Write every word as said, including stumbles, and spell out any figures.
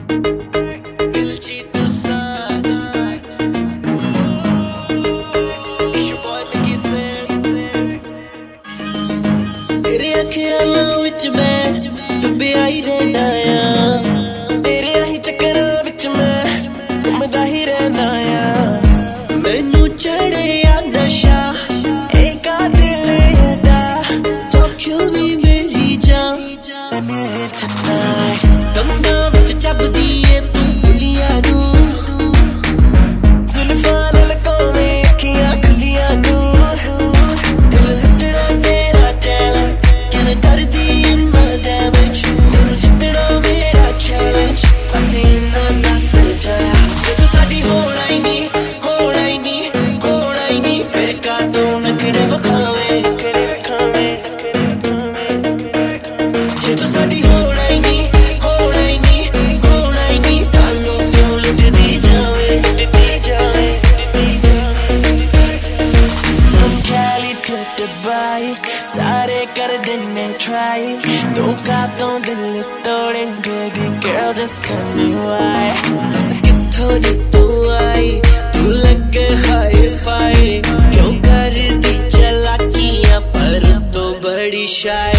तेरे ख्यालों विच मैं डुबिया ही रहना आ, तेरे ही चक्करां विच मैं घुमदा ही रहना आ। मैनू चढ़िया नशा एक दिल दा जो क्यों भी मेरी जान Let me live tonight। दंदां विच चबदी ए तू बुलियां नू, जुल्फां नाल लकोवे अखियां खुलियां नू, दिल लुटना तेरा टैलेंट किवें करदी इन्ना डैमेज, तेनू जितना मेरा चैलेंज असीं इन्ना दस जा जे तू साडी होना ही नी होना ही नी होना ही नी फिर कातों नखरे विखावे करे विखावे करे विखावे जे तू साडी होना ही नी होना ही नी होना ही नी सानू क्यों लुटदी जावे लुटदी जावे लुटदी जावे। From Cali to Dubai सारे कर देने try, तू कातों दिल तोड़े baby girl just tell me why। दस कित्थों दी तू आई तू लगे हाई फाई, क्यों करदी चलाकियां पर तो बड़ी शाय।